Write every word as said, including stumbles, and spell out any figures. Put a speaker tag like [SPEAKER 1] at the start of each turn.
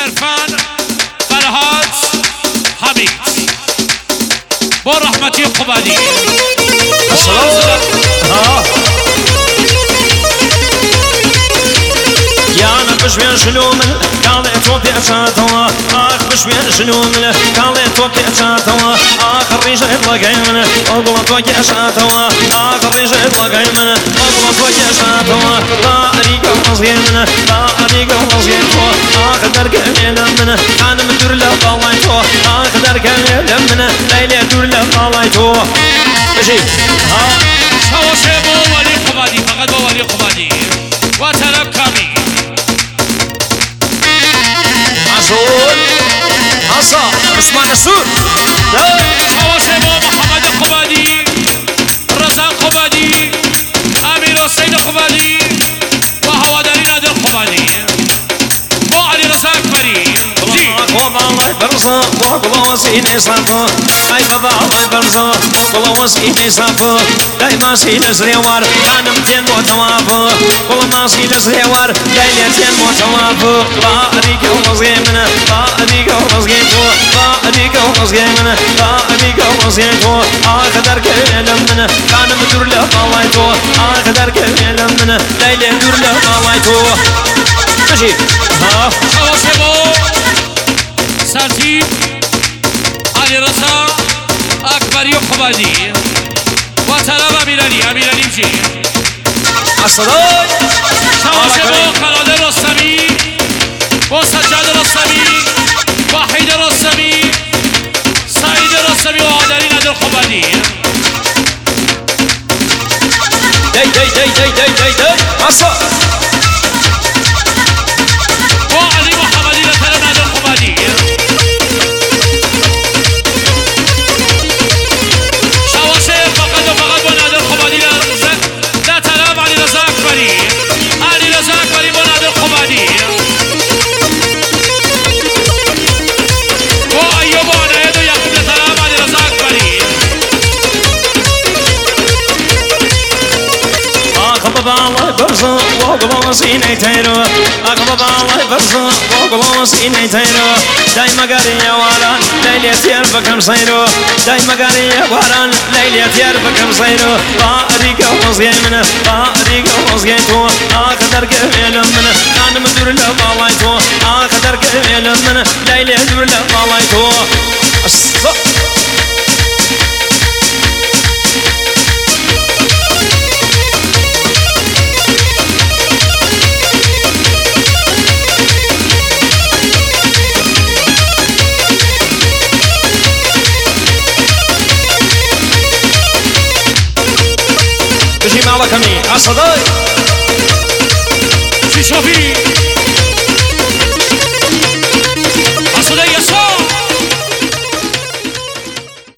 [SPEAKER 1] شرفان فرهاد حمید با رحمتی قبادی
[SPEAKER 2] يانا بشوي شنو من قال توبي اشاتوا اخ بشوي شنو من قال توبي اشاتوا اخر ريشه يطلقين من اقول توبي اشاتوا اخر ريشه يطلقين من اقول توبي اشاتوا لا اريق مصين من لا اريق مصين اخ درك من انا مدور له طلعتو اخ درك من ليلى دور له طلعتو ماشي ها
[SPEAKER 1] شوشه بو ولي قبادي فقط بو ولي قبادي وترك كامي
[SPEAKER 2] عسول عصا عثمان نسور
[SPEAKER 1] شوشه بو محمد قبادي رزاق قبادي امير حسين قبادي وهواداري نادر قبادي بو علي رزاق فريد
[SPEAKER 2] بابا الله برزا بابا وسيني صافو اي بابا الله برزا بابا وسيني صافو دايما سيني سريوار كان متين متوافو بابا ما سيني سريوار دايما متين متوافو لا اريك ومزيمنا لا اريك ومزيمتو لا اريك ومزيمنا لا اريك ومزيمتو اخدر كلمنا كان مدور له طلعتو اخدر كلمنا ليلى دور له طلعتو ماشي ها
[SPEAKER 1] شوشه سرتيب علي رضا اكبر قبادي وطلب امیرعلی امیرعلی بجي
[SPEAKER 2] الصداي
[SPEAKER 1] شوشه بو خالد رستمی بو سجاد رستمی وحید رستمی سعید رستمی و هواداری نادر قبادی
[SPEAKER 2] دی دی دی دی دی دی دی عصا
[SPEAKER 1] بو علی محمدی لطلب نادر قبادی
[SPEAKER 2] الله برزا وقبل سيني تيرو أقبل الله برزا وقبل سيني تيرو دايما قاري واران ليلة يربكم صيرو دايما قاري واران ليلة يربكم صيرو باريك ومزيمنا باريك ومزيتو أقدر كميل من أنا مدور له طلعتو أقدر كميل من ليلة دور له طلعتو بجي معلقمي عصداي
[SPEAKER 1] شي شوفي